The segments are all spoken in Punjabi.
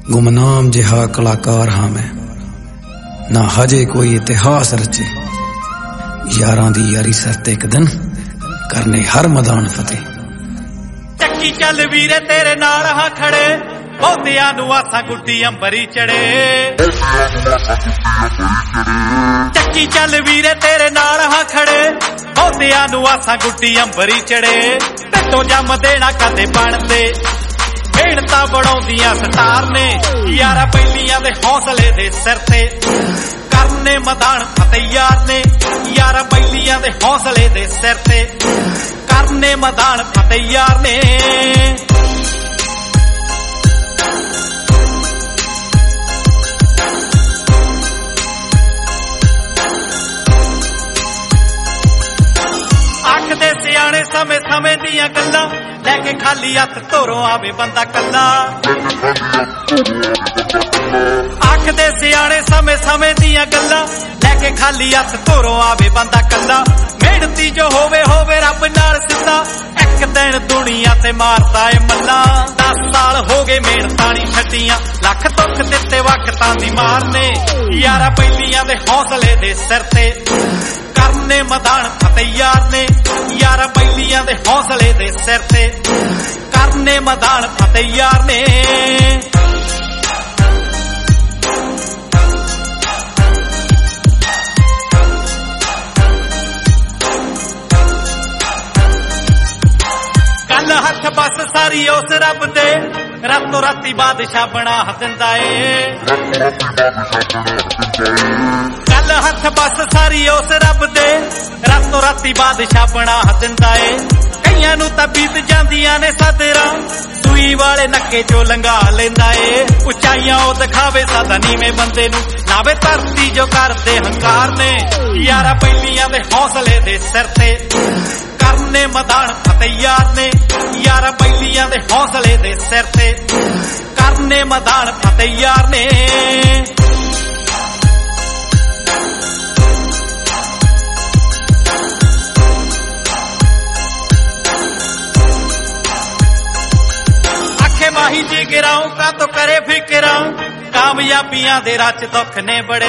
गुमनाम जिहा कलाकार हाँ मैं, ना हजे कोई इतिहास रचे। यारां दी यारी सरते एक दिन करने हर मैदान फतेह। ਚੱਕੀ ਚੱਲ ਵੀਰੇ तेरे नाल हाँ खड़े, बहुतियां नूं आसां गुड्डी अंबरी चढ़े। ਚੱਕੀ ਚੱਲ ਵੀਰੇ तेरे नाल हाँ खड़े, बहुतियां नूं आसां गुड्डी अंबरी चढ़े। ढिੱਡੋਂ जम देना कदे बनदे, ਮਿਹਨਤਾਂ ਬਣਾਉਂਦੀਆਂ ਸਟਾਰ ਨੇ। ਯਾਰਾ ਪਹਿਲੀਆਂ ਦੇ ਹੌਸਲੇ ਦੇ ਸਿਰ ਤੇ ਕਰਨੇ ਮੈਦਾਨ ਫਤਿਹ ਯਾਰ ਨੇ। ਯਾਰਾ ਪਹਿਲੀਆਂ ਦੇ ਹੌਸਲੇ ਦੇ ਸਿਰ ਤੇ ਕਰਨੇ ਮੈਦਾਨ ਫਤਿਹ ਯਾਰ ਨੇ। ਆਖਦੇ ਸਿਆਣੇ ਸਮੇਂ ਸਮੇਂ ਦੀਆਂ ਗੱਲਾਂ, ਲੈਕੇ ਖਾਲੀ ਹੱਥ ਧੋਰੋਂ ਆਵੇ ਬੰਦਾ ਕੱਲਾ। ਆਖਦੇ ਸਿਆਣੇ ਸਮੇਂ ਸਮੇਂ ਦੀਆਂ ਗੱਲਾਂ, ਲੈਕੇ ਖਾਲੀ ਹੱਥ ਧੋਰੋਂ ਆਵੇ ਬੰਦਾ ਕੱਲਾ। ਮਿਹਨਤੀ ਜੋ ਹੋਵੇ ਹੋਵੇ ਰੱਬ ਨਾਲ ਸਿੱਧਾ, ਇੱਕ ਦਿਨ ਦੁਨੀਆ ਤੇ ਮਾਰਦਾ ਏ ਮੱਲਾ। 10 ਸਾਲ ਹੋ ਗਏ ਮਿਹਨਤਾਂ ਨਹੀਂ ਛੱਡੀਆਂ, ਲੱਖ ਦੁੱਖ ਦਿੱਤੇ ਵਕਤਾਂ ਦੀ ਮਾਰ ਨੇ। ਯਾਰਾ ਪਹਿਲੀਆਂ ਦੇ ਹੌਸਲੇ ਦੇ ਸਿਰ ਤੇ ਕਰਨੇ ਮੈਦਾਨ ਫਤਿਹ ਯਾਰ ਨੇ। ਯਾਰਾ ਪਹਿਲੀਆਂ ਦੇ ਹੌਸਲੇ ਦੇ ਸਿਰ ਤੇ ਕਰਨੇ ਮੈਦਾਨ ਫਤਿਹ ਯਾਰ ਨੇ। ਗੱਲ ਹੱਥ ਬਸ ਸਾਰੀ ਉਸ ਰੱਬ ਦੇ, ਰਾਤੋਂ ਰਾਤੀ ਬਾਦਸ਼ਾਹ ਬਣਾ ਦਿੰਦਾ ਏ। ਗੱਲ ਹੱਥ ਬਸ ਸਾਰੀ ਉਸ ਰੱਬ ਦੇ, ਰਾਤੋਂ ਰਾਤੀ ਬਾਦਸ਼ਾਹ ਬਣਾ ਦਿੰਦਾ ਏ। ਕਈਆਂ ਨੂੰ ਤਾਂ ਬੀਤ ਜਾਂਦੀਆਂ ਨੇ ਸਦਰਾਂ, ਸੂਈ ਵਾਲੇ ਨੱਕੇ ਚੋਂ ਲੰਘਾ ਲੈਂਦਾ ਏ। ਉਚਾਈਆਂ ਉਹ ਦਿਖਾਵੇ ਸਦਾ ਨੀਵੇਂ ਬੰਦੇ ਨੂੰ, ਲਾਵੇ ਧਰਤੀ ਜੋ ਕਰਦੇ ਹੰਕਾਰ ਨੇ। ਯਾਰਾ ਪਹਿਲੀਆਂ ਦੇ ਹੌਸਲੇ ਦੇ ਸਿਰ ਤੇ ਕਰਨੇ ਮੈਦਾਨ ਫਤਿਹ ਯਾਰ ਨੇ। ਯਾਰਾ ਪਹਿਲੀਆਂ ਦੇ ਹੌਸਲੇ ਦੇ ਸਿਰ ਤੇ ਕਰਨੇ ਮੈਦਾਨ ਫਤਿਹ ਯਾਰ ਨੇ। माही जी गिराऊं का तो करे फिक्रा, कामयाबियां दे राह च दुख ने बड़े।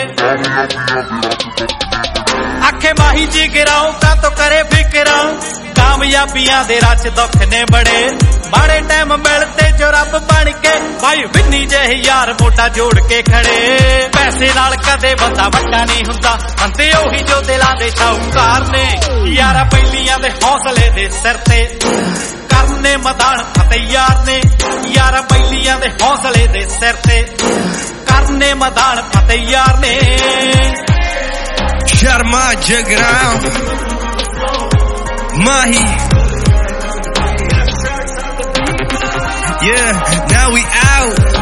आखे माही जी गिराऊं का तो करे फिक्रा, कामयाबियां दे राह च दुख ने बड़े। माड़े टाइम मिलते जो रब बन के, भाई विन्नी जहे यार मोटा जोड़ के खड़े। पैसे नाल कदे बंदा वड्डा नहीं हुंदा, बंदे ओही जो दिलां दे शाहूकार ने। यारा पहिलियां दे हौसले दे सिर ते करने मैदान फतह यार ने। यारा पहिलियां दे हौसले दे सिर ते करने मैदान फतह यार ने। Sharma Jagram Mahi, yeah, now we out.